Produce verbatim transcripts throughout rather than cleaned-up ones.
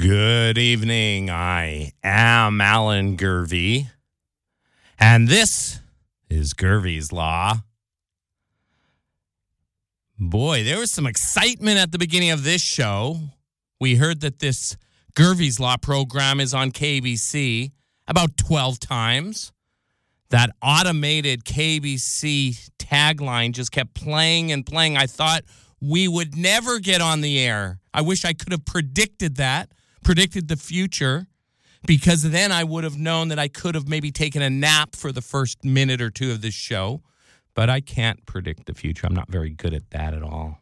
Good evening. I am Alan Gervey, and this is Gervey's Law. Boy, there was some excitement at the beginning of this show. We heard that this Gervey's Law program is on K B C about twelve times. That automated K B C tagline just kept playing and playing. I thought we would never get on the air. I wish I could have predicted that, predicted the future, because then I would have known that I could have maybe taken a nap for the first minute or two of this show. But I can't predict the future. I'm not very good at that at all.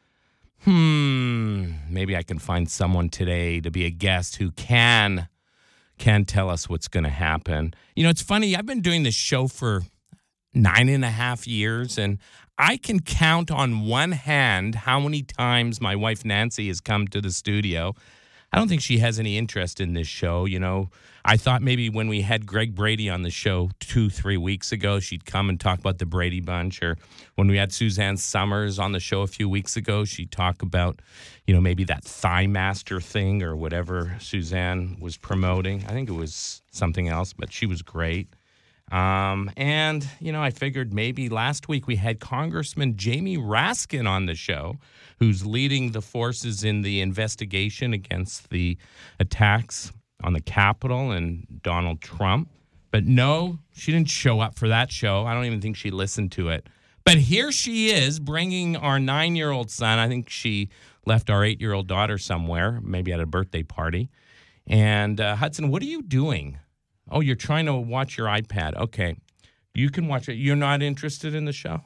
Hmm, maybe I can find someone today to be a guest who can, can tell us what's going to happen. You know, it's funny. I've been doing this show for nine and a half years, and I can count on one hand how many times my wife Nancy has come to the studio. I don't think she has any interest in this show. You know, I thought maybe when we had Greg Brady on the show two, three weeks ago, she'd come and talk about the Brady Bunch. Or when we had Suzanne Summers on the show a few weeks ago, she'd talk about, you know, maybe that Thigh Master thing or whatever Suzanne was promoting. I think it was something else, but she was great. Um, and, you know, I figured maybe last week we had Congressman Jamie Raskin on the show, who's leading the forces in the investigation against the attacks on the Capitol and Donald Trump. But no, she didn't show up for that show. I don't even think she listened to it. But here she is bringing our nine-year-old son. I think she left our eight-year-old daughter somewhere, maybe at a birthday party. And uh, Hudson, what are you doing? Oh, you're trying to watch your iPad. Okay. You can watch it. You're not interested in the show?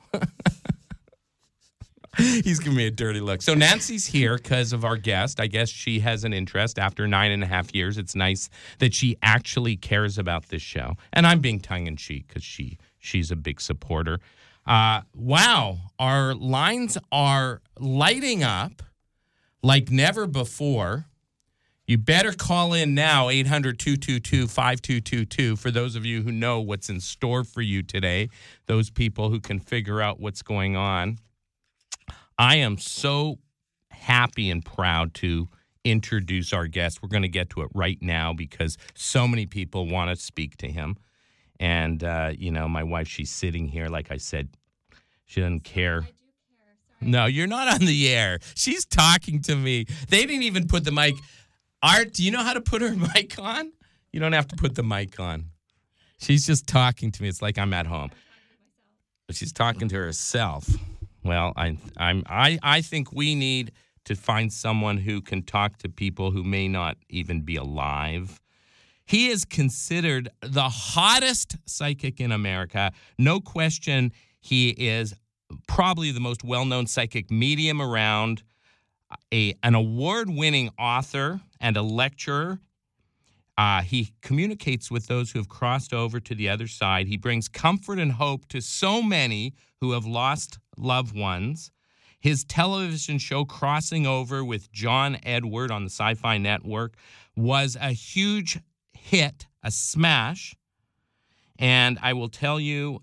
He's giving me a dirty look. So Nancy's here because of our guest. I guess she has an interest after nine and a half years. It's nice that she actually cares about this show. And I'm being tongue-in-cheek because she, she's a big supporter. Uh, wow. Our lines are lighting up like never before. You better call in now, eight hundred, two two two, five two two two, for those of you who know what's in store for you today, those people who can figure out what's going on. I am so happy and proud to introduce our guest. We're going to get to it right now because so many people want to speak to him. And, uh, you know, my wife, she's sitting here, like I said, she doesn't care. I do care. Sorry. No, you're not on the air. She's talking to me. They didn't even put the mic... Art, do you know how to put her mic on? You don't have to put the mic on. She's just talking to me. It's like I'm at home. But she's talking to herself. Well, I, I'm, I, I think we need to find someone who can talk to people who may not even be alive. He is considered the hottest psychic in America. No question, he is probably the most well-known psychic medium around. A, an award-winning author and a lecturer. Uh, he communicates with those who have crossed over to the other side. He brings comfort and hope to so many who have lost loved ones. His television show, Crossing Over with John Edward on the Sci-Fi Network, was a huge hit, a smash. And I will tell you,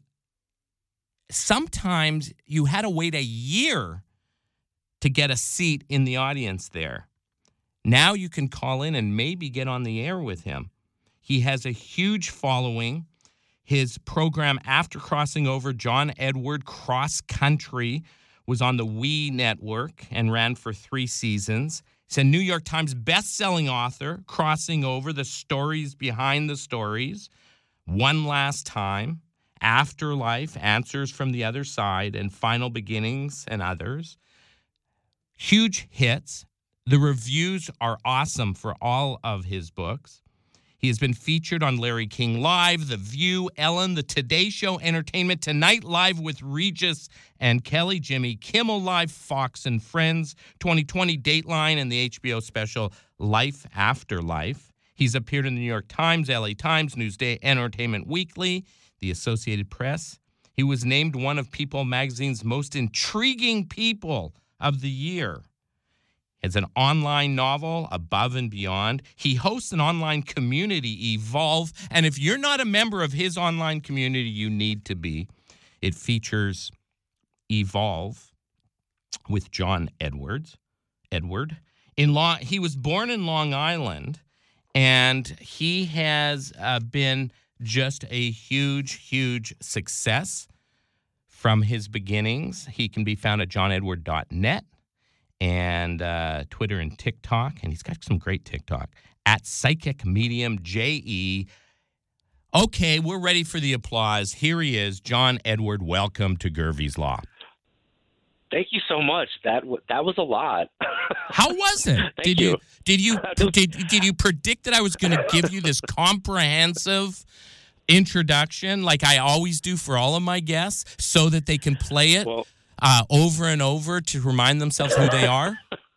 sometimes you had to wait a year to get a seat in the audience there. Now you can call in and maybe get on the air with him. He has a huge following. His program after Crossing Over, John Edward Cross Country, was on the We Network and ran for three seasons. He's a New York Times best-selling author, Crossing Over, the stories behind the stories, One Last Time, Afterlife, Answers from the Other Side, and Final Beginnings, and others. Huge hits. The reviews are awesome for all of his books. He has been featured on Larry King Live, The View, Ellen, The Today Show, Entertainment Tonight Live with Regis and Kelly, Jimmy Kimmel Live, Fox and Friends, twenty twenty Dateline, and the H B O special Life After Life. He's appeared in the New York Times, L A Times, Newsday, Entertainment Weekly, the Associated Press. He was named one of People magazine's most intriguing people of the year. It's an online novel, Above and Beyond. He hosts an online community, Evolve. And if you're not a member of his online community, you need to be. It features Evolve with John Edwards, Edward. in Long. He was born in Long Island, and he has uh, been just a huge, huge success from his beginnings. He can be found at john edward dot net and uh, Twitter and TikTok, and he's got some great TikTok at Psychic Medium J E. Okay, we're ready for the applause. Here he is, John Edward. Welcome to Gervie's Law. Thank you so much. That w- that was a lot. How was it? Thank did you. you did you did, did you predict that I was going to give you this comprehensive introduction like I always do for all of my guests so that they can play it Well, uh, over and over to remind themselves who they are?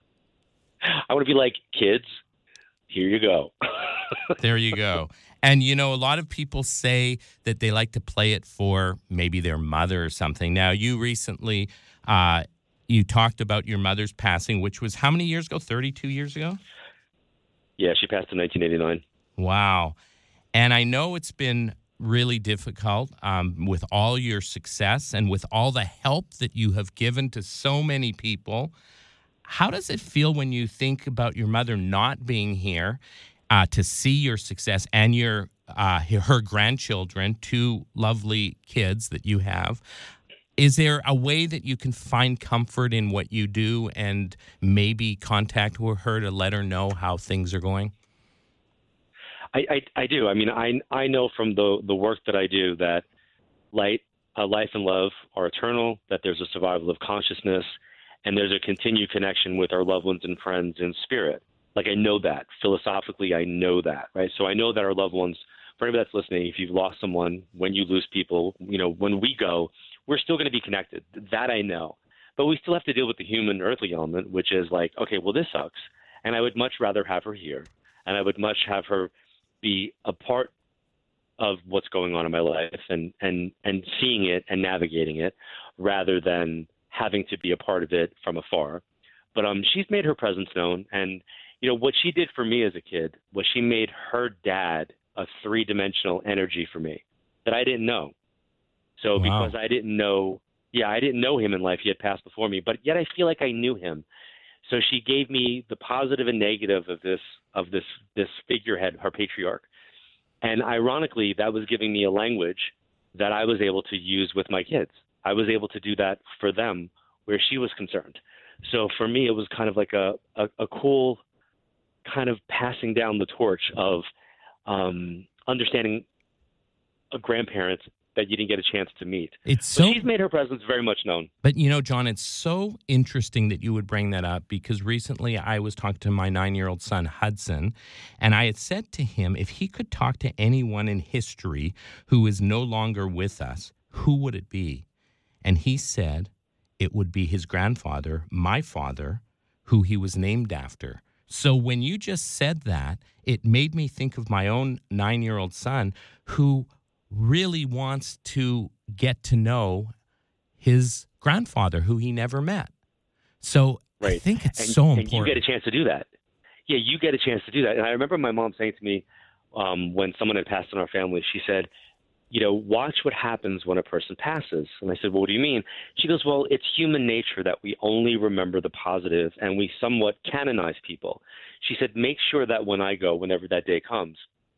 I want to be like, kids, here you go. There you go. And, you know, a lot of people say that they like to play it for maybe their mother or something. Now, you recently, uh, you talked about your mother's passing, which was how many years ago? thirty-two years ago? Yeah, she passed in nineteen eighty-nine. Wow. And I know it's been really difficult um, with all your success and with all the help that you have given to so many people. How does it feel when you think about your mother not being here uh, to see your success and your uh, her grandchildren, two lovely kids that you have? Is there a way that you can find comfort in what you do and maybe contact her to let her know how things are going? I, I, I do. I mean, I, I know from the, the work that I do that light, uh, life and love are eternal, that there's a survival of consciousness, and there's a continued connection with our loved ones and friends in spirit. Like, I know that. Philosophically, I know that, right? So I know that our loved ones, for anybody that's listening, if you've lost someone, when you lose people, you know, when we go, we're still going to be connected. That I know. But we still have to deal with the human earthly element, which is like, okay, well, this sucks. And I would much rather have her here. And I would much have her be a part of what's going on in my life and, and, and seeing it and navigating it rather than having to be a part of it from afar. But um, she's made her presence known. And, you know, what she did for me as a kid was she made her dad a three-dimensional energy for me that I didn't know. So Wow. because I didn't know, yeah, I didn't know him in life. He had passed before me, but yet I feel like I knew him. So she gave me the positive and negative of this, of this, this figurehead, her patriarch. And ironically, that was giving me a language that I was able to use with my kids. I was able to do that for them where she was concerned. So for me, it was kind of like a, a, a cool kind of passing down the torch of um, understanding a grandparent that you didn't get a chance to meet. It's so so she's made her presence very much known. But, you know, John, it's so interesting that you would bring that up because recently I was talking to my nine-year-old son, Hudson, and I had said to him, if he could talk to anyone in history who is no longer with us, who would it be? And he said it would be his grandfather, my father, who he was named after. So when you just said that, it made me think of my own nine-year-old son who really wants to get to know his grandfather who he never met. So right. I think it's and, so and important. you get a chance to do that. Yeah, you get a chance to do that. And I remember my mom saying to me um, when someone had passed in our family, she said, you know, watch what happens when a person passes. And I said, well, what do you mean? She goes, well, it's human nature that we only remember the positive and we somewhat canonize people. She said, make sure that when I go, whenever that day comes,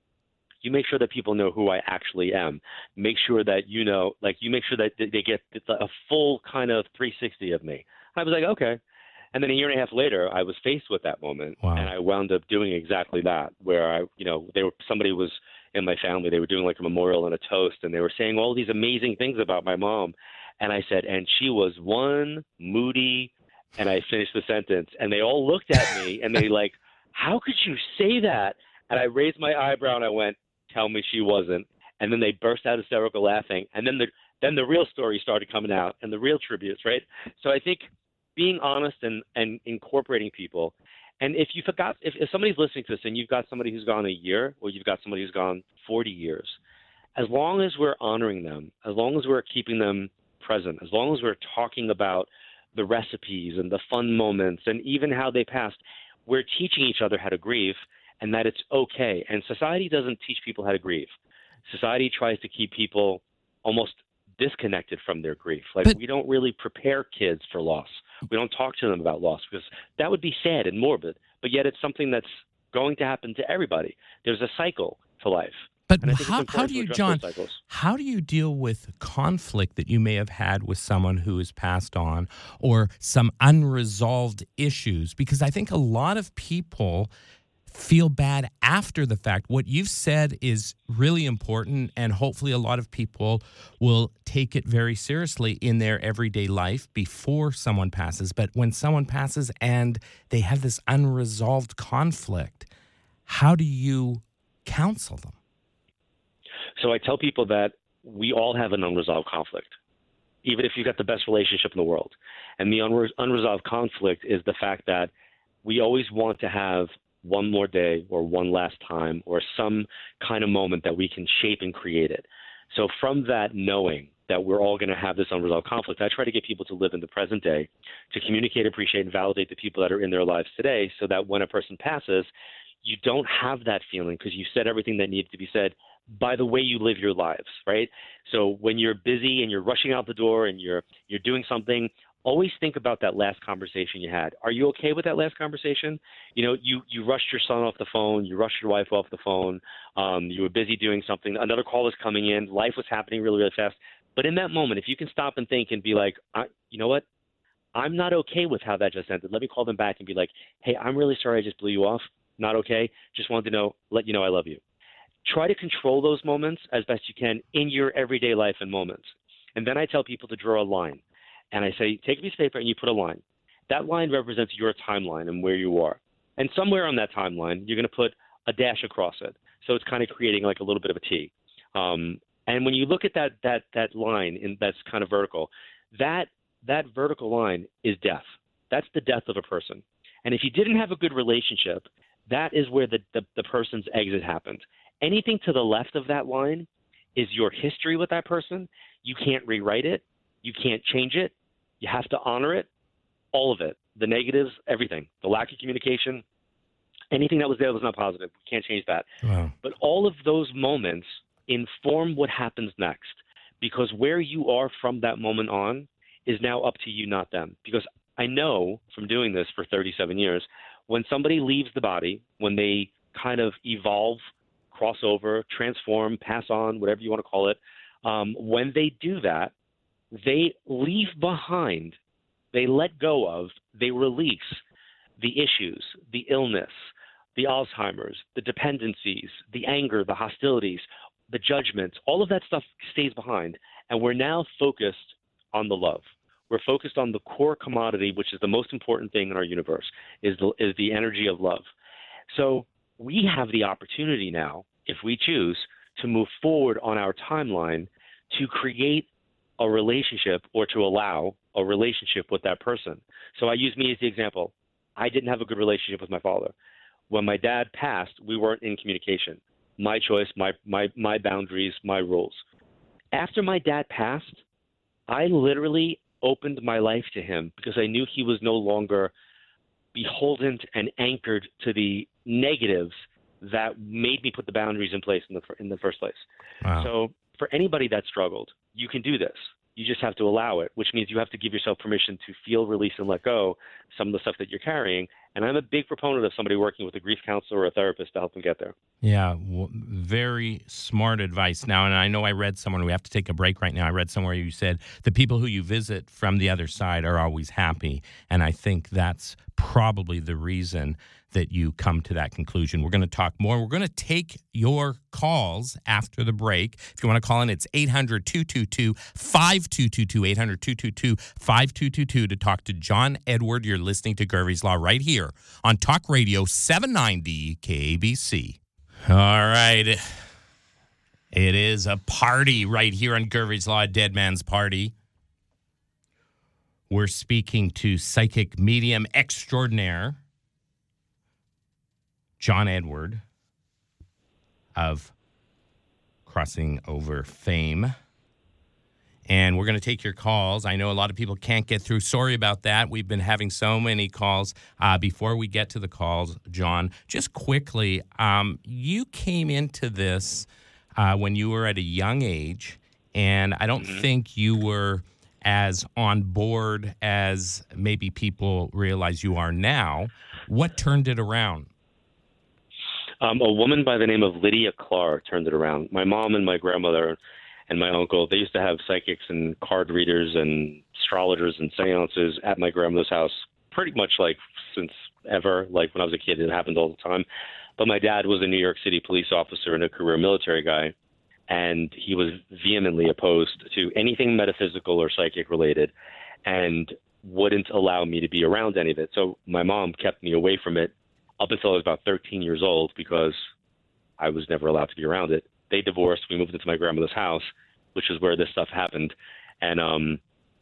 you make sure that people know who I actually am. Make sure that, you know, like you make sure that they get a full kind of three sixty of me. I was like, okay. And then a year and a half later, I was faced with that moment. Wow. And I wound up doing exactly that, where I, you know, they were, somebody was in my family, they were doing like a memorial and a toast, and they were saying all these amazing things about my mom. And I said, and she was one moody, and I finished the sentence. And they all looked at me and they like, how could you say that? And I raised my eyebrow and I went, tell me she wasn't. And then they burst out hysterical laughing. And then the then the real story started coming out and the real tributes, right? So I think being honest and, and incorporating people. And if you forgot, if, if somebody's listening to this and you've got somebody who's gone a year or you've got somebody who's gone forty years, as long as we're honoring them, as long as we're keeping them present, as long as we're talking about the recipes and the fun moments and even how they passed, we're teaching each other how to grieve and that it's okay. And society doesn't teach people how to grieve. Society tries to keep people almost disconnected from their grief. Like But- we don't really prepare kids for loss. We don't talk to them about loss because that would be sad and morbid. but yet it's something that's going to happen to everybody. There's a cycle to life. But And I think how, it's how important do to you, address John, those cycles. how do you deal with conflict that you may have had with someone who has passed on, or some unresolved issues? Because I think a lot of people feel bad after the fact. What you've said is really important, and hopefully a lot of people will take it very seriously in their everyday life before someone passes. But when someone passes and they have this unresolved conflict, how do you counsel them? So I tell people that we all have an unresolved conflict, even if you've got the best relationship in the world. And the unre- unresolved conflict is the fact that we always want to have one more day or one last time or some kind of moment that we can shape and create it. So from that knowing that we're all going to have this unresolved conflict, I try to get people to live in the present day, to communicate, appreciate, and validate the people that are in their lives today, so that when a person passes, you don't have that feeling because you said everything that needed to be said by the way you live your lives, right? So when you're busy and you're rushing out the door and you're you're doing something, always think about that last conversation you had. Are you okay with that last conversation? You know, you, you rushed your son off the phone. You rushed your wife off the phone. Um, you were busy doing something. Another call was coming in. Life was happening really, really fast. But in that moment, if you can stop and think and be like, I, you know what? I'm not okay with how that just ended. Let me call them back and be like, hey, I'm really sorry I just blew you off. Not okay. Just wanted to know, let you know I love you. Try to control those moments as best you can in your everyday life and moments. And then I tell people to draw a line. And I say, take a piece of paper and you put a line. That line represents your timeline and where you are. And somewhere on that timeline, you're going to put a dash across it. So it's kind of creating like a little bit of a T. Um, and when you look at that that that line in, that's kind of vertical, that that vertical line is death. That's the death of a person. And if you didn't have a good relationship, that is where the, the, the person's exit happened. Anything to the left of that line is your history with that person. You can't rewrite it. You can't change it. You have to honor it, all of it, the negatives, everything, the lack of communication, anything that was there was not positive. We can't change that. Wow. But all of those moments inform what happens next, because where you are from that moment on is now up to you, not them. Because I know from doing this for thirty-seven years, when somebody leaves the body, when they kind of evolve, cross over, transform, pass on, whatever you want to call it, um, when they do that, they leave behind, they let go of, they release the issues, the illness, the Alzheimer's, the dependencies, the anger, the hostilities, the judgments, all of that stuff stays behind. And we're now focused on the love. We're focused on the core commodity, which is the most important thing in our universe, is the, is the energy of love. So we have the opportunity now, if we choose, to move forward on our timeline to create a relationship or to allow a relationship with that person. So I use me as the example. I didn't have a good relationship with my father. When my dad passed, we weren't in communication. My choice, my my my boundaries, my rules. After my dad passed, I literally opened my life to him because I knew he was no longer beholden and anchored to the negatives that made me put the boundaries in place in the in the first place. Wow. So for anybody that struggled, you can do this. You just have to allow it, which means you have to give yourself permission to feel, release, and let go some of the stuff that you're carrying. And I'm a big proponent of somebody working with a grief counselor or a therapist to help them get there. Yeah, w- very smart advice. Now, and I know I read somewhere, we have to take a break right now. I read somewhere you said the people who you visit from the other side are always happy. And I think that's probably the reason that you come to that conclusion. We're going to talk more. We're going to take your calls after the break. If you want to call in, it's eight hundred, two two two, five two two two, eight hundred, two two two, five two two two to talk to John Edward. You're listening to Gervais Law right here on Talk Radio seven ninety K A B C. All right. It is a party right here on Gervais Law, Dead Man's Party. We're speaking to psychic medium extraordinaire John Edward of Crossing Over fame. And we're going to take your calls. I know a lot of people can't get through. Sorry about that. We've been having so many calls. Uh, before we get to the calls, John, just quickly, um, you came into this uh, when you were at a young age, and I don't mm-hmm. think you were as on board as maybe people realize you are now. What turned it around? Um, a woman by the name of Lydia Clark turned it around. My mom and my grandmother and my uncle, they used to have psychics and card readers and astrologers and seances at my grandmother's house pretty much like since ever. Like when I was a kid, it happened all the time. But my dad was a New York City police officer and a career military guy, and he was vehemently opposed to anything metaphysical or psychic related and wouldn't allow me to be around any of it. So my mom kept me away from it up until I was about thirteen years old because I was never allowed to be around it. They divorced. We moved into my grandmother's house, which is where this stuff happened. And um,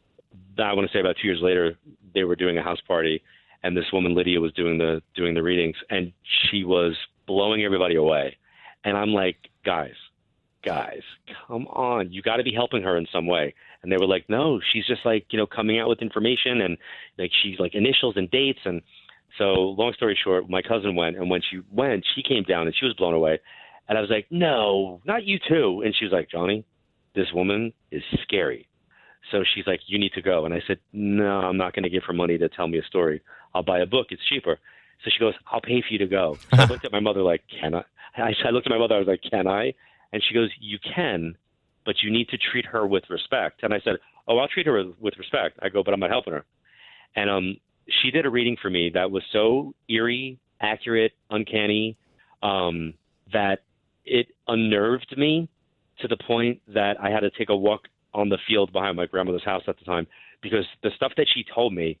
I want to say about two years later, they were doing a house party, and this woman, Lydia, was doing the doing the readings, and she was blowing everybody away. And I'm like, guys, guys, come on. You got to be helping her in some way. And they were like, no, she's just like, you know, coming out with information, and like she's like initials and dates. And so long story short, my cousin went, and when she went, she came down and she was blown away. And I was like, no, not you too. And she was like, Johnny, this woman is scary. So she's like, you need to go. And I said, no, I'm not going to give her money to tell me a story. I'll buy a book. It's cheaper. So she goes, I'll pay for you to go. So I looked at my mother like, can I? I I looked at my mother. I was like, can I? And she goes, you can, but you need to treat her with respect. And I said, oh, I'll treat her with, with respect. I go, but I'm not helping her. And um, she did a reading for me that was so eerie, accurate, uncanny, um, that it unnerved me to the point that I had to take a walk on the field behind my grandmother's house at the time, because the stuff that she told me,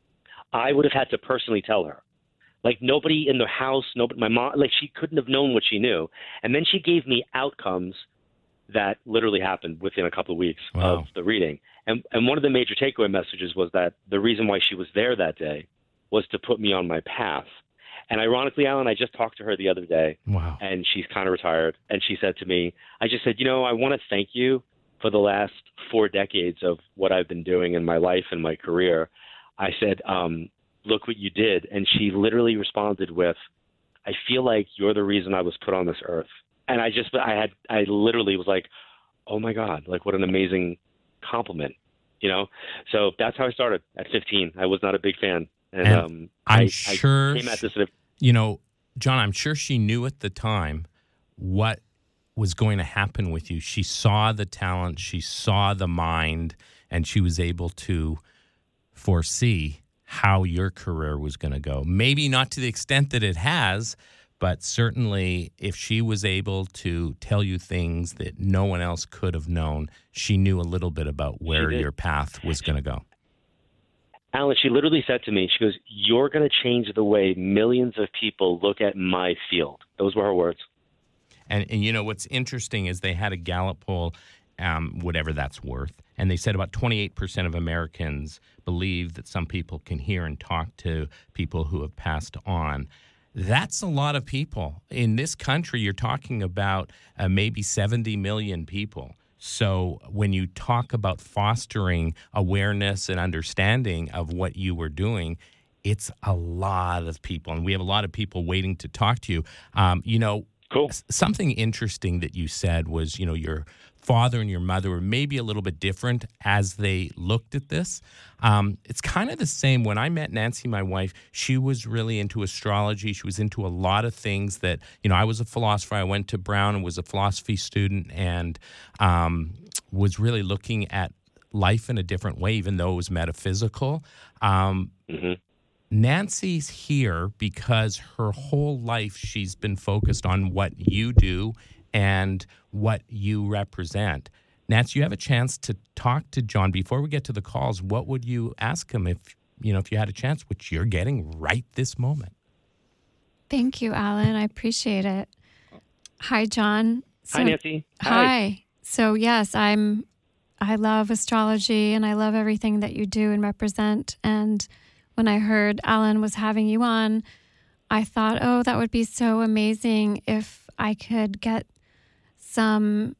I would have had to personally tell her. Like nobody in the house, nobody, my mom, like she couldn't have known what she knew. And then she gave me outcomes that literally happened within a couple of weeks Wow. of the reading. And and one of the major takeaway messages was that the reason why she was there that day was to put me on my path. And ironically, Alan, I just talked to her the other day. Wow. And she's kind of retired. And she said to me, I just said, you know, I want to thank you for the last four decades of what I've been doing in my life and my career. I said, um, look what you did. And she literally responded with, I feel like you're the reason I was put on this earth. And I just, I had, I literally was like, oh my God, like what an amazing compliment, you know? So that's how I started at fifteen. I was not a big fan. And, And um, I'm I, sure, I came at this at a, you know, John, I'm sure she knew at the time what was going to happen with you. She saw the talent, she saw the mind, and she was able to foresee how your career was going to go. Maybe not to the extent that it has, but certainly if she was able to tell you things that no one else could have known, she knew a little bit about where your path was going to go. Alan, she literally said to me, she goes, you're going to change the way millions of people look at my field. Those were her words. And, and you know, what's interesting is they had a Gallup poll, um, whatever that's worth, and they said about twenty-eight percent of Americans believe that some people can hear and talk to people who have passed on. That's a lot of people. In this country, you're talking about uh, maybe seventy million people. So when you talk about fostering awareness and understanding of what you were doing, it's a lot of people. And we have a lot of people waiting to talk to you. Um, you know, Cool. Something interesting that you said was, you know, your father and your mother were maybe a little bit different as they looked at this. Um, it's kind of the same. When I met Nancy, my wife, she was really into astrology. She was into a lot of things that, you know, I was a philosopher. I went to Brown and was a philosophy student and um, was really looking at life in a different way, even though it was metaphysical. Um, mm-hmm. Nancy's here because her whole life she's been focused on what you do and what you represent. Nancy, you have a chance to talk to John. Before we get to the calls, what would you ask him if, you know, if you had a chance, which you're getting right this moment? Thank you, Alan. I appreciate it. Hi, John. So, Hi, Nancy. Hi. Hi. So, yes, I'm I love astrology and I love everything that you do and represent. And when I heard Alan was having you on, I thought, oh, that would be so amazing if I could get some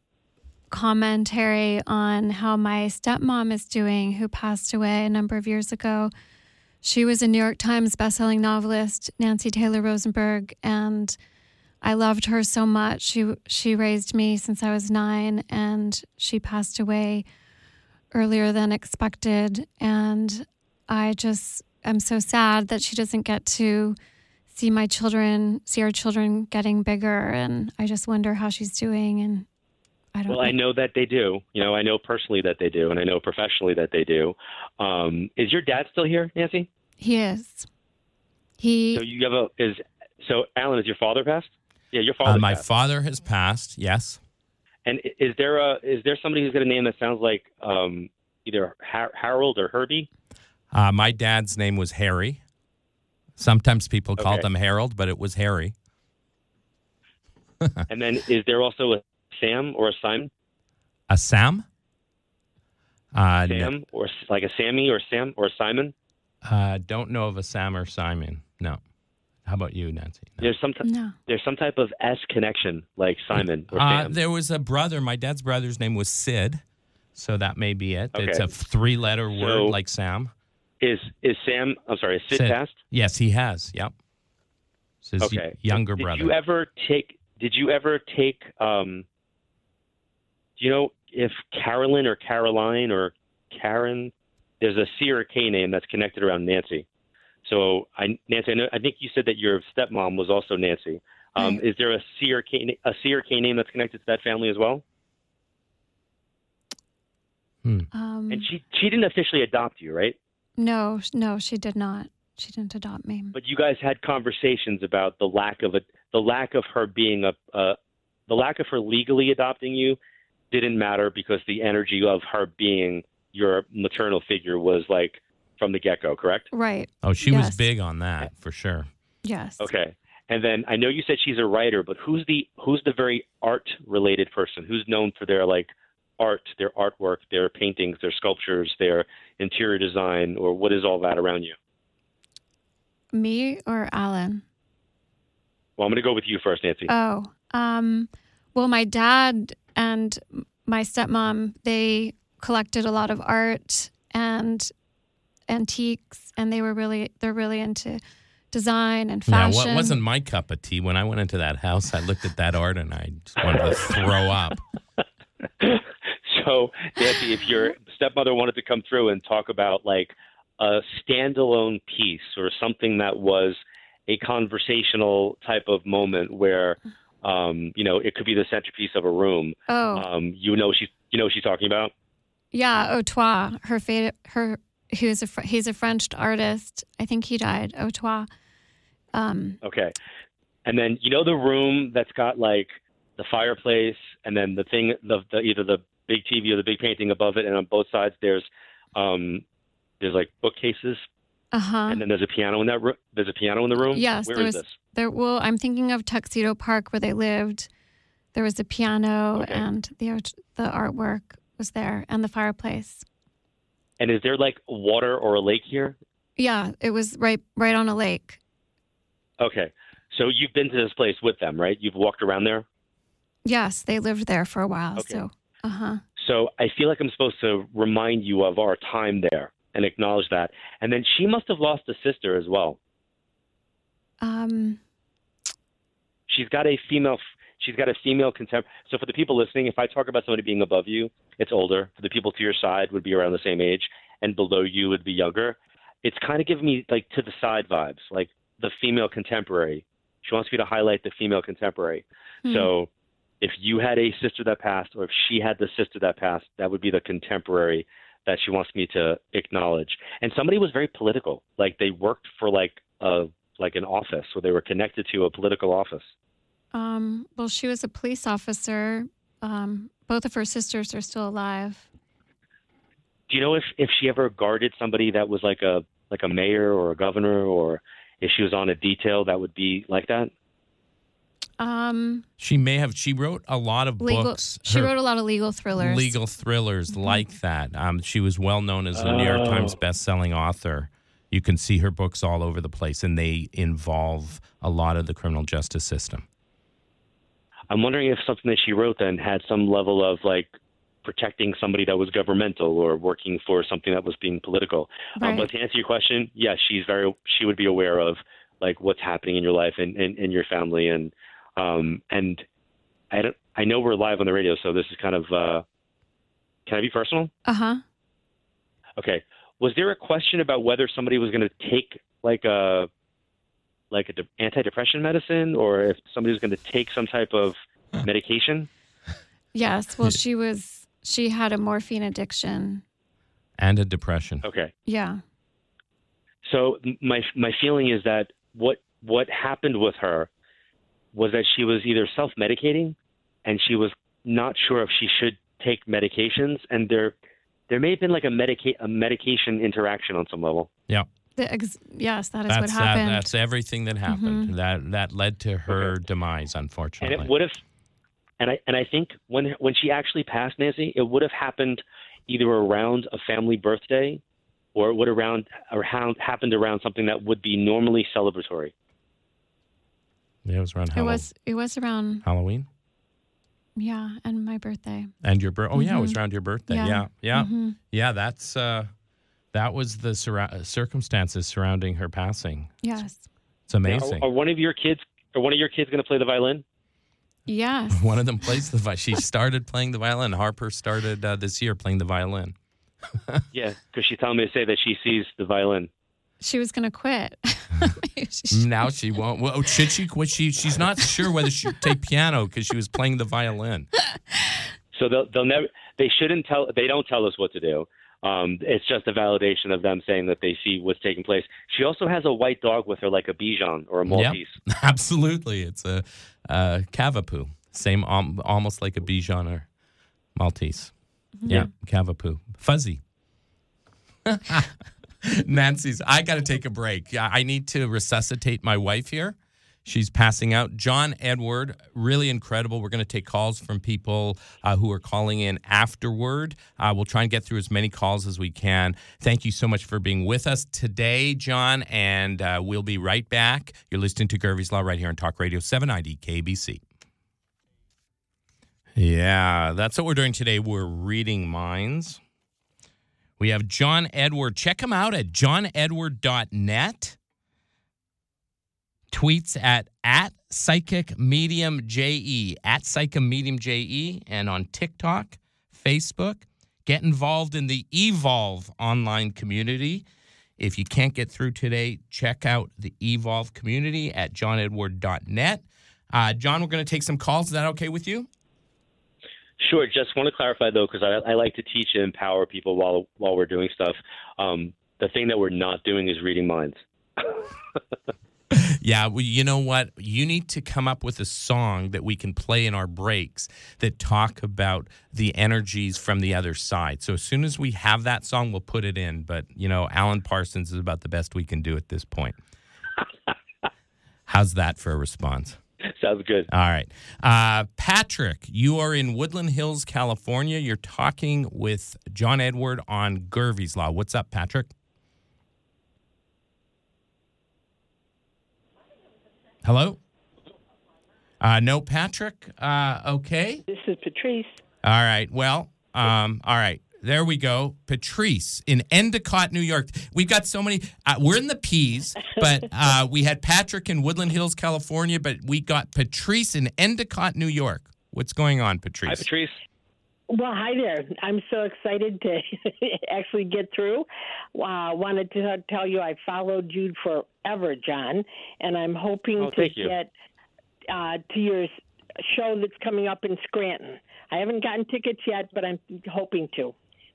commentary on how my stepmom is doing, who passed away a number of years ago. She was a New York Times bestselling novelist, Nancy Taylor Rosenberg, and I loved her so much. She she raised me since I was nine, and she passed away earlier than expected. And I just am so sad that she doesn't get to see my children, see our children getting bigger, and I just wonder how she's doing. And I don't Well, know. I know that they do. You know, I know personally that they do, and I know professionally that they do. Um, is your dad still here, Nancy? He is. He So you have a is so Alan, is your father passed? Yeah, your father. Uh, my passed. father has passed. Yes. And i- is there a is there somebody who's got a name that sounds like um, either Har- Harold or Herbie? Uh, my dad's name was Harry. Sometimes people called Okay. him Harold, but it was Harry. And then is there also a Sam or a Simon? A Sam? Uh, no, Sam or s- like a Sammy or Sam or Simon? uh, don't know of a Sam or Simon. No. How about you, Nancy? No. There's some t- no. there's some type of S connection like Simon or Uh, Sam. there was a brother. My dad's brother's name was Sid, so that may be it. It's Okay. a three-letter So- word like Sam. Is is Sam? I'm sorry, is Sid, Sid. passed? Yes, he has. Yep. It's his Okay. y- younger did brother. you ever take? Did you ever take? Um, do you know if Carolyn or Caroline or Karen? There's a C or a K name that's connected around Nancy. So I, Nancy, I, know, I think you said that your stepmom was also Nancy. Um, Right. Is there a C or K na- a C or K name that's connected to that family as well? Um, And she she didn't officially adopt you, right? no, no, she did not. She didn't adopt me. But you guys had conversations about the lack of a the lack of her being a uh, the lack of her legally adopting you didn't matter because the energy of her being your maternal figure was like from the get go, correct? Right. Oh, she was Yes. big on that for sure. Yes. Okay. And then I know you said she's a writer, but who's the who's the very art related person who's known for their like art, their artwork, their paintings, their sculptures, their interior design, or what is all that around you? Me or Alan? Well, I'm going to go with you first, Nancy. Oh, um, well, my dad and my stepmom, they collected a lot of art and antiques, and they were really, they're really into design and Yeah, fashion. what wasn't my cup of tea. When I went into that house, I looked at that art and I just wanted to throw up. So, Nancy, if your stepmother wanted to come through and talk about like a standalone piece or something that was a conversational type of moment where, um, you know, it could be the centerpiece of a room. Oh, Um, you know, she's you know what she's talking about. yeah, Autois. Her fa- her he was a Fr- he's a French artist. I think he died. Autois. Um, Okay, and then you know the room that's got like the fireplace, and then the thing, the, the either the big T V or the big painting above it, and on both sides there's um, there's like bookcases. uh huh. And then there's a piano in that room. There's a piano in the room. Yes, Where there is was- this? There, well, I'm thinking of Tuxedo Park where they lived. There was a piano Okay. and the art, the artwork was there and the fireplace. And is there like water or a lake here? Yeah, it was right right on a lake. Okay. So you've been to this place with them, right? You've walked around there. Yes, they lived there for a while. Okay. So, uh huh. So I feel like I'm supposed to remind you of our time there and acknowledge that. And then she must have lost a sister as well. Um, She's got a female. She's got a female contemporary. So for the people listening, if I talk about somebody being above you, it's older. For the people to your side would be around the same age, and below you would be younger. It's kind of giving me like to the side vibes, like the female contemporary. She wants me to highlight the female contemporary. hmm. So if you had a sister that passed, or if she had the sister that passed, that would be the contemporary that she wants me to acknowledge. And somebody was very political. Like they worked for like a like an office, or they were connected to a political office. um, well, she was a police officer. Um, both of her sisters are still alive. Do you know if, if she ever guarded somebody that was like a like a mayor or a governor, or if she was on a detail that would be like that? Um, She may have. She wrote a lot of legal. books. She Her- wrote a lot of legal thrillers. legal thrillers Mhm. like that. Um, she was well known as a New York Oh. Times best-selling author. You can see her books all over the place, and they involve a lot of the criminal justice system. I'm wondering if something that she wrote then had some level of like protecting somebody that was governmental or working for something that was being political. Um, Right. but to answer your question, yes, she's very she would be aware of like what's happening in your life and in, in your family, and um, and I don't I know we're live on the radio, so this is kind of uh, can I be personal? Uh huh. Okay. Was there a question about whether somebody was going to take like a like a de- antidepressant medicine, or if somebody was going to take some type of medication? Yes. Well, she was, she had a morphine addiction. And a depression. Okay. Yeah. So my my feeling is that what what happened with her was that she was either self-medicating, and she was not sure if she should take medications, and there there may have been like a medica- a medication interaction on some level. Yeah. The ex- yes, that is That's what happened. That, that's everything that happened. Mhm. That that led to her Okay. demise, And unfortunately. it would have, and I and I think when when she actually passed, Nancy, it would have happened either around a family birthday, or it would around or ha- happened around something that would be normally celebratory. Yeah, it was around It Halloween. was, it was around, Halloween? yeah, and my birthday. And your birth? Oh, yeah, it was Mhm. around your birthday. Yeah. Yeah, yeah, Mhm. yeah. That's uh, that was the sur- circumstances surrounding her passing. Yes. It's amazing. Are, are one of your kids? Are one of your kids going to play the violin? Yes. One of them plays the violin. She started playing the violin. Harper started uh, this year playing the violin. Yeah, because she's telling me to say that she sees the violin. She was going to quit. She- Now she won't. Well, should she quit? She she's not sure whether she should take piano because she was playing the violin. So they'll they'll never they shouldn't tell they don't tell us what to do. Um, it's just a validation of them saying that they see what's taking place. She also has a white dog with her, like a Bichon or a Maltese. Yep, absolutely. It's a, a Cavapoo, same um, almost like a Bichon or Maltese. Yeah, Cavapoo, fuzzy. Nancy's. I got to take a break. Yeah, I need to resuscitate my wife here. She's passing out. John Edward, really incredible. We're going to take calls from people uh, who are calling in afterward. Uh, we'll try and get through as many calls as we can. Thank you so much for being with us today, John, and uh, we'll be right back. You're listening to Gervie's Law right here on Talk Radio seven ninety K B C. Yeah, that's what we're doing today. We're reading minds. We have John Edward. Check him out at john edward dot net. Tweets at, at Psychic Medium J E, at Psychic Medium J E, and on TikTok, Facebook. Get involved in the Evolve online community. If you can't get through today, check out the Evolve community at john edward dot net. Uh, John, we're going to take some calls. Is that okay with you? Sure. Just want to clarify, though, because I, I like to teach and empower people while while we're doing stuff. Um, the thing that we're not doing is reading minds. Yeah, well, you know what? You need to come up with a song that we can play in our breaks that talk about the energies from the other side. So as soon as we have that song, we'll put it in. But, you know, Alan Parsons is about the best we can do at this point. How's that for a response? Sounds good. All right. Uh, Patrick, you are in Woodland Hills, California. You're talking with John Edward on Gervie's Law. What's up, Patrick? Hello? Uh, no, Patrick? Uh, okay. This is Patrice. All right. Well, um, all right. There we go. Patrice in Endicott, New York. We've got so many. Uh, we're in the P's, but uh, we had Patrick in Woodland Hills, California, but we got Patrice in Endicott, New York. What's going on, Patrice? Hi, Patrice. Well, hi there. I'm so excited to actually get through. Uh, wanted to tell you I followed you forever, John, and I'm hoping Oh, to thank you. get uh, to your show that's coming up in Scranton. I haven't gotten tickets yet, but I'm hoping to.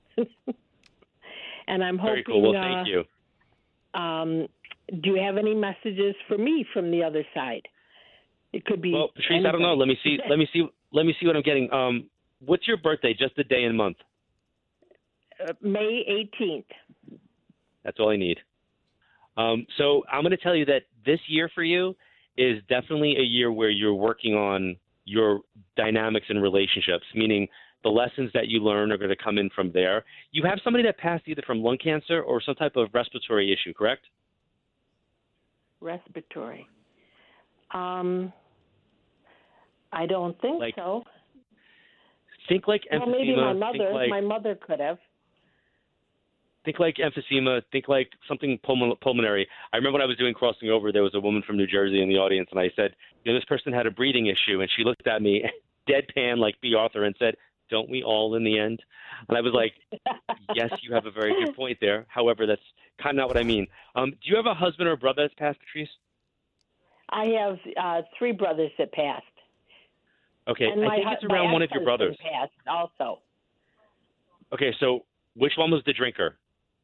And I'm hoping. Very cool. Well, thank uh, you. Um, do you have any messages for me from the other side? It could be. Well, Patrice, I don't know. Let me see. Let me see. Let me see what I'm getting. Um, what's your birthday? Just the day and month. Uh, May eighteenth. That's all I need. Um, so I'm going to tell you that this year for you is definitely a year where you're working on your dynamics and relationships, meaning the lessons that you learn are going to come in from there. You have somebody that passed either from lung cancer or some type of respiratory issue, correct? Respiratory. Um, I don't think Like so. Think like emphysema. Well, maybe my mother. Think like, my mother could have. think like emphysema. Think like something pulmon- pulmonary. I remember when I was doing Crossing Over, there was a woman from New Jersey in the audience, and I said, you know, this person had a breathing issue, and she looked at me deadpan like B. Arthur and said, don't we all in the end? And I was like, yes, you have a very good point there. However, that's kind of not what I mean. Um, do you have a husband or a brother that's passed, Patrice? I have uh, three brothers that passed. Okay, And I my, think hu- it's my around one of your ex-husband brothers. passed also. Okay, so which one was the drinker?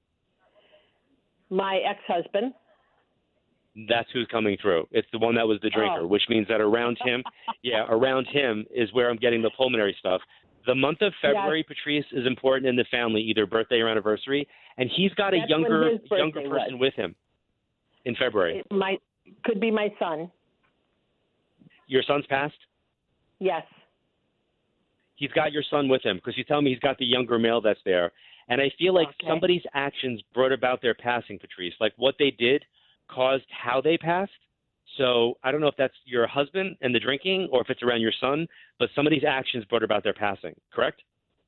My ex-husband. That's who's coming through. It's the one that was the drinker, Oh. which means that around him, yeah, around him is where I'm getting the pulmonary stuff. The month of February, Patrice, is important in the family, either birthday or anniversary, and he's got a That's when younger his birthday younger person was. with him in February. It might could be my son. Your son's passed? Yes. He's got your son with him because he's telling me he's got the younger male that's there. And I feel like Okay. somebody's actions brought about their passing, Patrice. Like what they did caused how they passed. So I don't know if that's your husband and the drinking or if it's around your son, but somebody's actions brought about their passing, correct?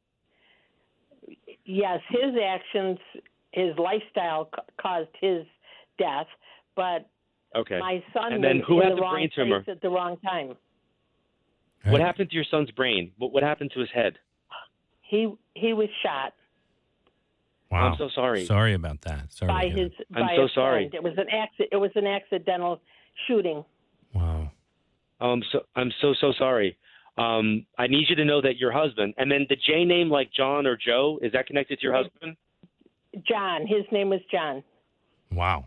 Yes, his actions, his lifestyle ca- caused his death, but Okay. my son And then was who in had the the wrong brain place tumor? at the wrong time. What happened to your son's brain? What, what happened to his head? He he was shot Wow. I'm so sorry. Sorry about that. Sorry. by to hear his I'm by so a sorry. friend. It was an accident. It was an accidental shooting. that. Wow. Um, so I'm so so sorry. Um, I need you to know that your husband, and then the J name like John or Joe, is that connected to your husband? John. His name was John. Wow.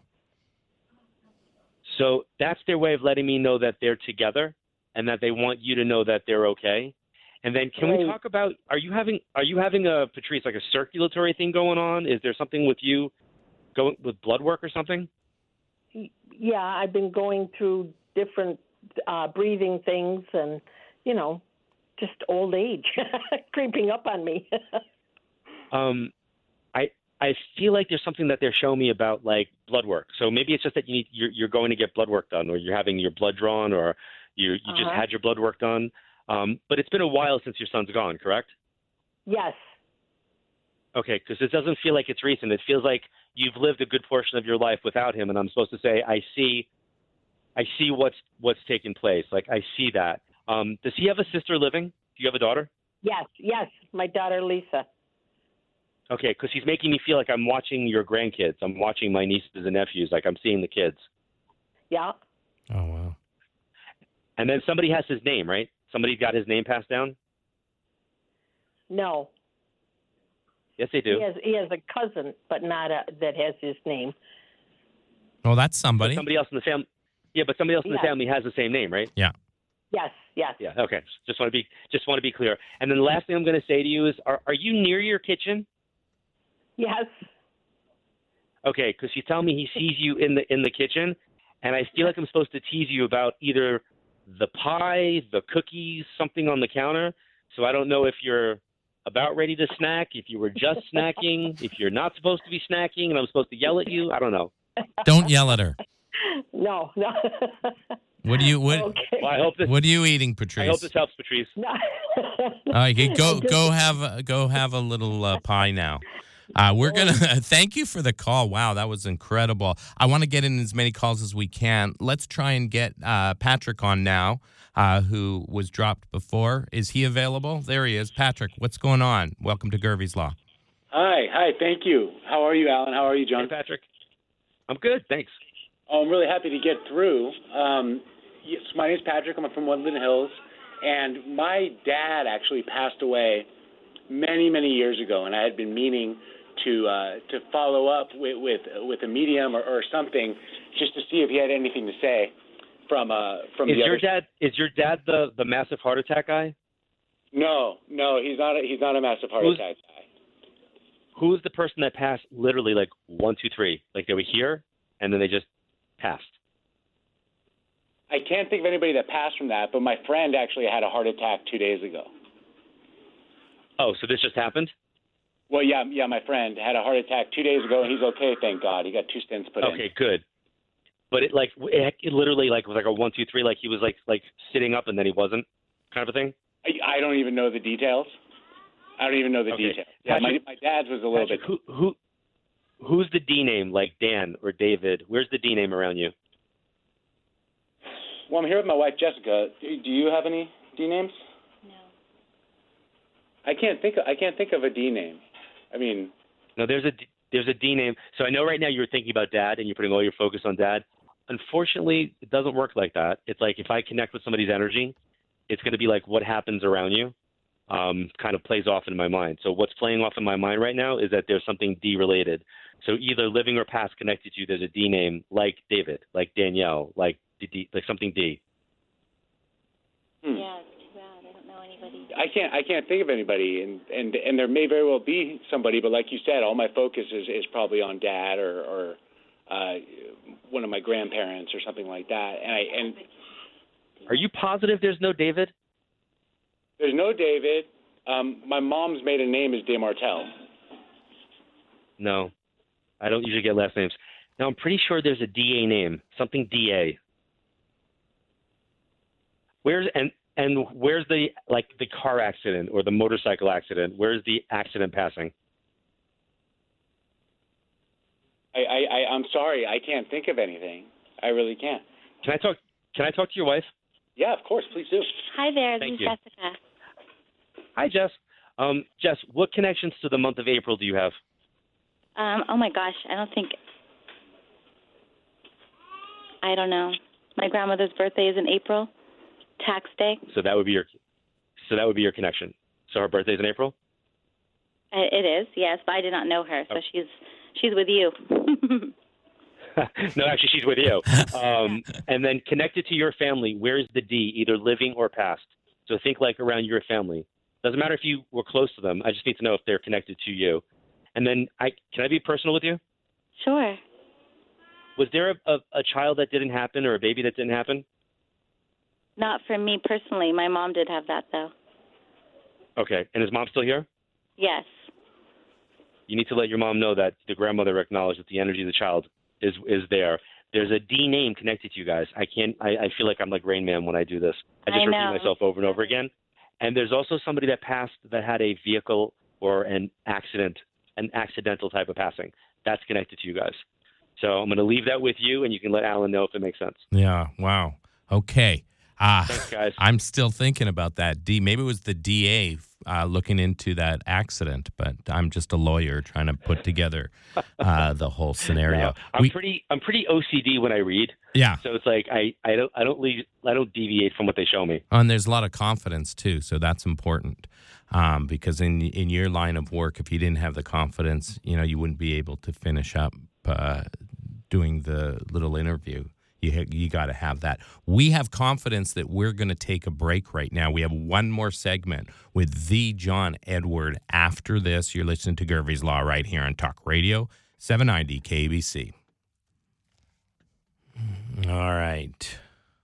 So that's their way of letting me know that they're together, and that they want you to know that they're okay. And then can we Great. talk about are you having are you having a Patrice like a circulatory thing going on? Is there something with you going with blood work or something? Yeah, I've been going through different uh, breathing things, and you know, just old age creeping up on me. Um, I I feel like there's something that they're showing me about like blood work. So maybe it's just that you need you're, you're going to get blood work done, or you're having your blood drawn, or you you just Uh-huh. had your blood work done. Um, but it's been a while since your son's gone, correct? Yes. Okay, because it doesn't feel like it's recent. It feels like you've lived a good portion of your life without him, and I'm supposed to say, I see, I see what's what's taken place. Like I see that. Um, does he have a sister living? Do you have a daughter? Yes. Yes. My daughter Lisa. Okay, because he's making me feel like I'm watching your grandkids. I'm watching my nieces and nephews. Like I'm seeing the kids. Yeah. Oh, wow. And then somebody has his name, right? Somebody got his name passed down? No. Yes, they do. He has he has a cousin, but not a, that has his name. Well, that's But somebody. somebody else in the family. Yeah, but somebody else in the Yeah. family has the same name, right? Yes. Yes. Yeah. Okay. Just want to be just want to be clear. And then the last thing I'm going to say to you is, are are you near your kitchen? Yes. Okay, because he's telling me he sees you in the in the kitchen, and I feel like I'm supposed to tease you about either the pie, the cookies, something on the counter. So I don't know if you're about ready to snack, if you were just snacking, if you're not supposed to be snacking, and I'm supposed to yell at you. I don't know. Don't yell at her. No. No. What do you what Okay. Well, I hope this. What are you eating, I Patrice? hope this helps, Patrice. No. All right, okay, go Just- go have a, go have a little uh, pie now. Uh, we're gonna thank you for the call. Wow, that was incredible. I want to get in as many calls as we can. Let's try and get uh, Patrick on now, uh, who was dropped before. Is he available? There he is. Patrick, what's going on? Welcome to Gervie's Law. Hi, hi, thank you. How are you, Alan? How are you, Hey, John? Patrick. I'm good, thanks. Oh, I'm really happy to get through. Um, yes, my name's Patrick. I'm from Woodland Hills, and my dad actually passed away many, many years ago, and I had been meaning to uh, to follow up with with, with a medium or, or something just to see if he had anything to say from uh, from Is the your other. dad is your dad the the massive heart attack guy? No, no, he's not. A, he's not a massive heart Who's- attack guy. Who's the person that passed literally like one, two, three? Like they were here and then they just passed. I can't think of anybody that passed from that, but my friend actually had a heart attack two days ago. Oh, so this just happened? Well, yeah, yeah. My friend had a heart attack two days ago, and he's okay, thank God. He got two stents put in. Okay, good. But it like it, it literally like was like a one, two, three. Like he was like like sitting up and then he wasn't, kind of a thing. I, I don't even know the details. I don't even know the Okay. details. Yeah, my Patrick- my dad's was a little Patrick, bit. who who who's the D name? Like Dan or David? Where's the D name around you? Well, I'm here with my wife Jessica. Do, do you have any D names? No. I can't think. Of, I can't think of a D name. I mean, No, there's a D- there's a D name. So I know right now you're thinking about Dad and you're putting all your focus on Dad. unfortunately, it doesn't work like that. It's like if I connect with somebody's energy, it's going to be like what happens around you um, kind of plays off in my mind. So what's playing off in my mind right now is that there's something D related. So either living or past connected to you, there's a D name like David, like Danielle, like D, like something D. Hmm. Yeah, it's too bad. I don't know anybody. I can't. I can't think of anybody, and, and and there may very well be somebody, but like you said, all my focus is, is probably on Dad or or uh, one of my grandparents or something like that. And I and are you positive there's no David? There's no David. Um, my mom's maiden name is DeMartell. No, I don't usually get last names. Now I'm pretty sure there's a D A name, something D A. Where's and and where's the like the car accident or the motorcycle accident? Where's the accident passing? I, I, I I'm sorry, I can't think of anything. I really can't. Can I talk? Can I talk to your wife? Yeah, of course, please do. Hi there, this Thank is you. Jessica. Hi, Jess. Um, Jess, what connections to the month of April do you have? Um, oh my gosh, I don't think. I don't know. My grandmother's birthday is in April. Tax day. So that would be your. So that would be your connection. So her birthday's in April. Uh, It is, yes, but I did not know her, so Oh. she's she's with you. No, actually, she's with you. Um, and then connected to your family, where's the D, either living or past? So think like around your family. Doesn't matter if you were close to them. I just need to know if they're connected to you. And then I can I be personal with you? Sure. Was there a, a, a child that didn't happen or a baby that didn't happen? Not for me personally. My mom did have that, though. Okay. And is mom still here? Yes. You need to let your mom know that the grandmother acknowledged that the energy of the child is is there. There's a D name connected to you guys. I can't. I, I feel like I'm like Rain Man when I do this. I just I repeat know. myself over and over again. And there's also somebody that passed that had a vehicle or an accident, an accidental type of passing. That's connected to you guys. So I'm going to leave that with you, and you can let Alan know if it makes sense. Yeah. Wow. Okay. Uh, Thanks, guys. I'm still thinking about that D. Maybe it was the D A uh, looking into that accident, but I'm just a lawyer trying to put together uh, the whole scenario. No, I'm We- pretty. I'm pretty O C D when I read. yeah. So it's like I, I don't I don't leave I don't deviate from what they show me. And there's a lot of confidence too, so that's important. Um, because in in your line of work, if you didn't have the confidence, you know, you wouldn't be able to finish up uh, doing the little interview. You ha- you got to have that. We have confidence that we're going to take a break right now. We have one more segment with the John Edward after this. You're listening to Gervais Law right here on Talk Radio seven ninety K B C. All right.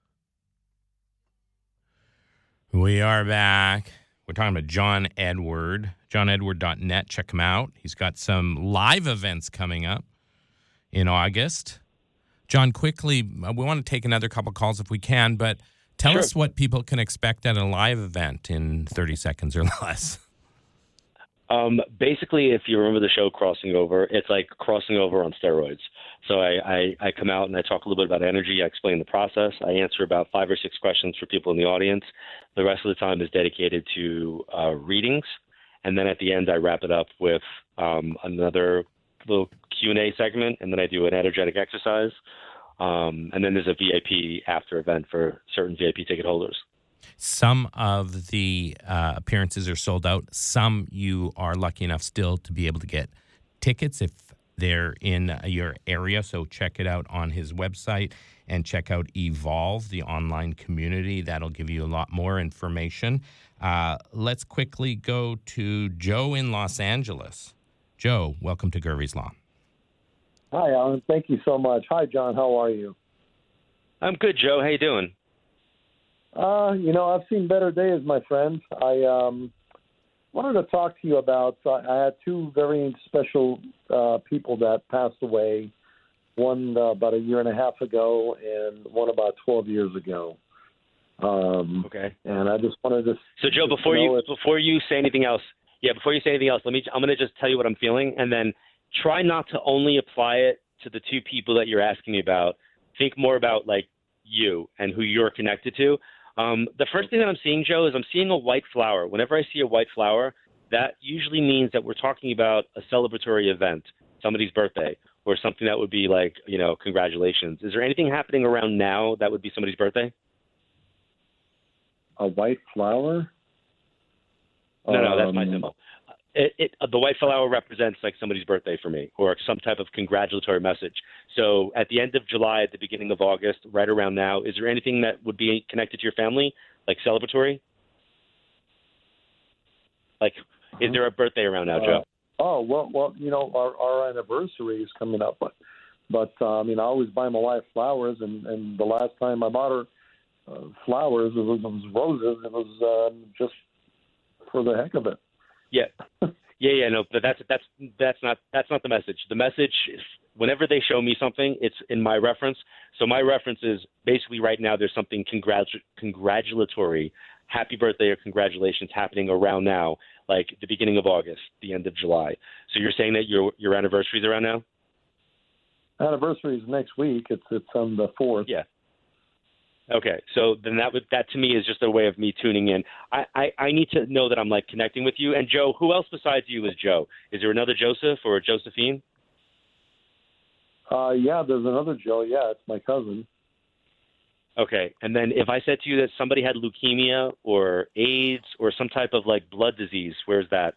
We are back. We're talking about John Edward, john edward dot net. Check him out. He's got some live events coming up in August. John, quickly, uh, we want to take another couple calls if we can, but tell Sure. us what people can expect at a live event in thirty seconds or less. Um, basically, if you remember the show Crossing Over, it's like crossing over on steroids. So I, I, I come out and I talk a little bit about energy. I explain the process. I answer about five or six questions for people in the audience. The rest of the time is dedicated to uh, readings. And then at the end, I wrap it up with um, another little Q and A segment, and then I do an energetic exercise. Um, and then there's a V I P after event for certain V I P ticket holders. Some of the uh, appearances are sold out. Some you are lucky enough still to be able to get tickets if they're in your area. So check it out on his website and check out Evolve, the online community. That'll give you a lot more information. Uh, let's quickly go to Joe in Los Angeles. Joe, welcome to Gervais Law. Hi, Alan. Thank you so much. Hi, John. How are you? I'm good, Joe. How you doing? Uh, you know, I've seen better days, my friend. I um, wanted to talk to you about, uh, I had two very special uh, people that passed away, one uh, about a year and a half ago and one about twelve years ago. Um, Okay. And I just wanted to... So, Joe, to before know you if- before you say anything else, yeah, before you say anything else, let me. I'm going to just tell you what I'm feeling, and then try not to only apply it to the two people that you're asking me about. Think more about like you and who you're connected to. Um, the first thing that I'm seeing, Joe, is I'm seeing a white flower. Whenever I see a white flower, that usually means that we're talking about a celebratory event, somebody's birthday. or something that would be like, you know, congratulations. Is there anything happening around now that would be somebody's birthday? A white flower? No, no, that's my Um, symbol. It, it, uh, the white flower represents like somebody's birthday for me, or some type of congratulatory message. So at the end of July, at the beginning of August, right around now, is there anything that would be connected to your family, like celebratory? Like, is there a birthday around now, Joe? Uh, oh, well, well, you know, our, our anniversary is coming up, but, but uh, I mean, I always buy my wife flowers, and, and the last time I bought her uh, flowers, it was, it was roses. It was um, just for the heck of it. Yeah, yeah, yeah. No, but that's that's that's not that's not the message. The message is whenever they show me something, it's in my reference. So my reference is basically right now. There's something congratu- congratulatory, happy birthday or congratulations happening around now, like the beginning of August, the end of July. So you're saying that your your anniversary is around now? Anniversary is next week. It's it's on the fourth. Yeah. Okay, so then that would that to me is just a way of me tuning in. I, I, I need to know that I'm like connecting with you. And Joe, who else besides you is Joe? Is there another Joseph or a Josephine? Uh, yeah, there's another Joe. Yeah, it's my cousin. Okay, and then if I said to you that somebody had leukemia or AIDS or some type of like blood disease, where's that?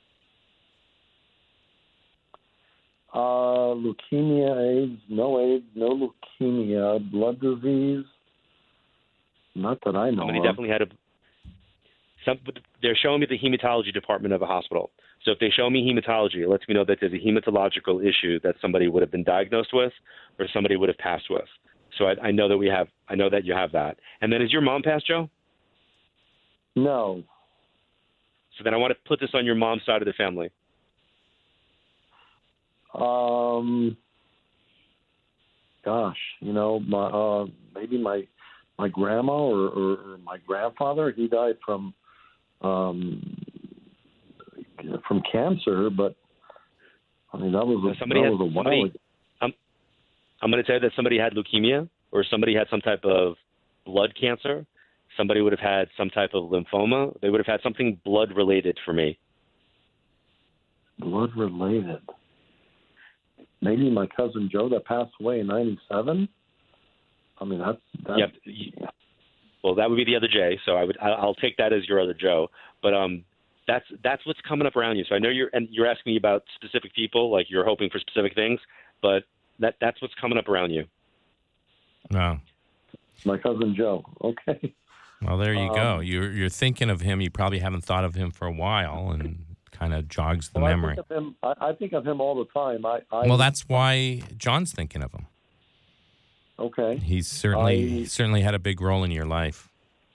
Uh, leukemia, AIDS, no AIDS, no leukemia, blood disease. Not that I know Somebody of. definitely had a. Some, they're showing me the hematology department of a hospital. So if they show me hematology, it lets me know that there's a hematological issue that somebody would have been diagnosed with, or somebody would have passed with. So I, I know that we have. I know that you have that. And then, is your mom passed, Joe? No. So then I want to put this on your mom's side of the family. Um. Gosh, you know, my uh, maybe my. My grandma or, or, or my grandfather, he died from um, from cancer, but I mean that was a, somebody that had, was a while somebody, ago. I'm, I'm going to tell you that somebody had leukemia, or somebody had some type of blood cancer. Somebody would have had some type of lymphoma. They would have had something blood related for me. Blood related. Maybe my cousin Joe that passed away in ninety-seven. I mean, that's, that's Yep. Well, that would be the other J. So I would, I'll take that as your other Joe. But um, that's that's what's coming up around you. So I know you're and you're asking me about specific people, like you're hoping for specific things. But that that's what's coming up around you. No. My cousin Joe. Okay. Well, there you um, go. You're you're thinking of him. You probably haven't thought of him for a while, and kind of jogs the well, memory. I think of him. I, I think of him all the time. I, I Well, that's why John's thinking of him. okay. He's certainly I- he certainly had a big role in your life.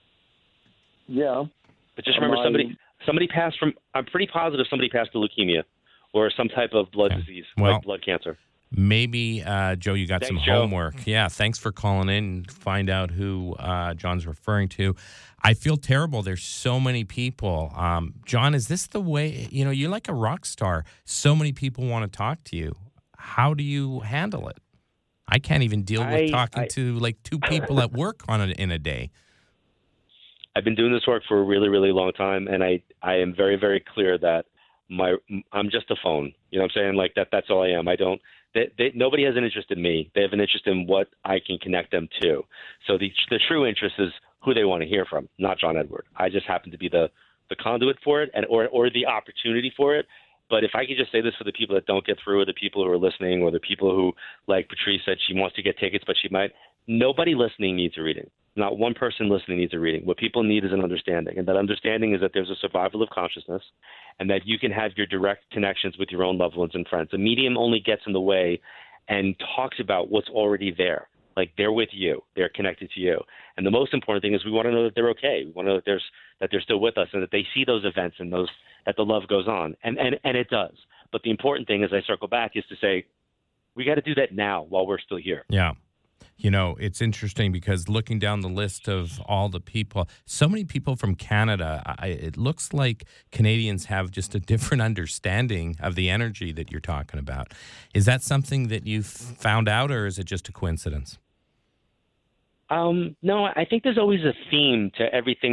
Yeah. But just remember, My- somebody somebody passed from. I'm pretty positive somebody passed to leukemia, or some type of blood Okay. disease, Well- like blood cancer. Maybe, uh, Joe, you got Thanks, some Joe. homework. Yeah, thanks for calling in and find out who uh, John's referring to. I feel terrible. There's so many people. Um, John, is this the way, you know, you're like a rock star. So many people want to talk to you. How do you handle it? I can't even deal with I- talking I- to like two people at work on it in a day. I've been doing this work for a really, really long time, and I, I am very, very clear that my I'm just a phone. You know what I'm saying? Like that. That's all I am. I don't. They, they, nobody has an interest in me. They have an interest in what I can connect them to. So the the true interest is who they want to hear from, not John Edward. I just happen to be the, the conduit for it, and or or the opportunity for it. But if I could just say this for the people that don't get through, or the people who are listening, or the people who, like Patrice said, she wants to get tickets, but she might. Nobody listening needs a reading. Not one person listening needs a reading. What people need is an understanding. And that understanding is that there's a survival of consciousness, and that you can have your direct connections with your own loved ones and friends. A medium only gets in the way and talks about what's already there. Like they're with you, they're connected to you. And the most important thing is we want to know that they're okay. We want to know that there's that they're still with us, and that they see those events and those that the love goes on. And and, and it does. But the important thing, as I circle back, is to say we got to do that now while we're still here. Yeah. You know, it's interesting because looking down the list of all the people, so many people from Canada, I, it looks like Canadians have just a different understanding of the energy that you're talking about. Is that something that you've found out, or is it just a coincidence? Um, no, I think there's always a theme to everything that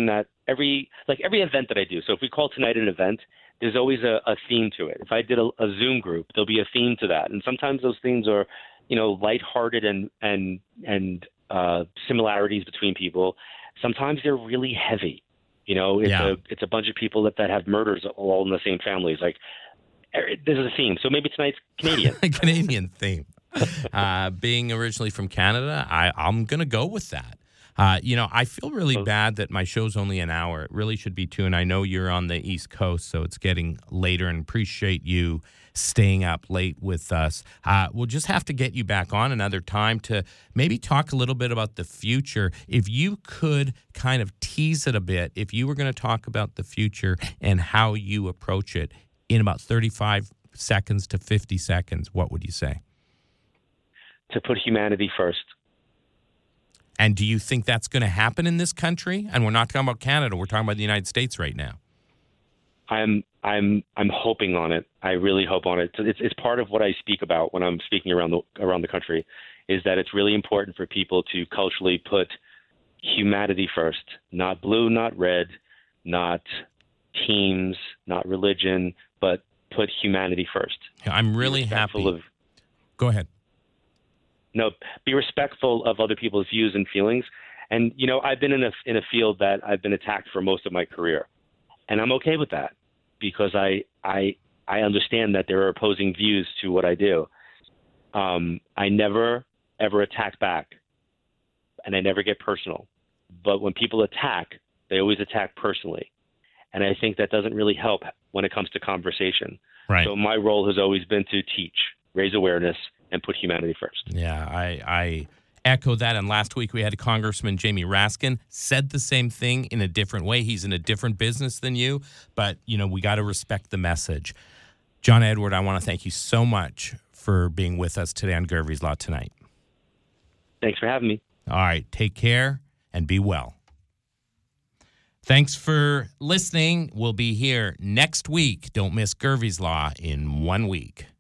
every like every event that I do. So if we call tonight an event, there's always a, a theme to it. If I did a, a Zoom group, there'll be a theme to that. And sometimes those themes are, you know, lighthearted and and and uh, similarities between people. Sometimes they're really heavy. You know, it's Yeah. a it's a bunch of people that, that have murders all in the same families. Like er, there's a theme. So maybe tonight's Canadian. A Canadian theme. Uh, being originally from Canada, I, I'm going to go with that. Uh, you know, I feel really bad that my show's only an hour. It really should be two. And I know you're on the East Coast, so it's getting later, and appreciate you staying up late with us. Uh, we'll just have to get you back on another time to maybe talk a little bit about the future. If you could kind of tease it a bit, if you were going to talk about the future and how you approach it in about thirty-five seconds to fifty seconds, what would you say? To put humanity first. And do you think that's going to happen in this country? And we're not talking about Canada. We're talking about the United States right now. I'm I'm I'm hoping on it. I really hope on it. It's it's part of what I speak about when I'm speaking around the around the country, is that it's really important for people to culturally put humanity first, not blue, not red, not teams, not religion, but put humanity first. I'm really Be respectful happy. Of, Go ahead. no, be respectful of other people's views and feelings. And you know, I've been in a in a field that I've been attacked for most of my career, and I'm okay with that, because I I I understand that there are opposing views to what I do. Um, I never ever attack back, and I never get personal. But when people attack, they always attack personally, and I think that doesn't really help when it comes to conversation. Right. So my role has always been to teach, raise awareness, and put humanity first. Yeah, I, I echo that. And last week we had Congressman Jamie Raskin, said the same thing in a different way. He's in a different business than you, but, you know, we got to respect the message. John Edward, I want to thank you so much for being with us today on Gervie's Law Tonight. Thanks for having me. All right, take care and be well. Thanks for listening. We'll be here next week. Don't miss Gervie's Law in one week.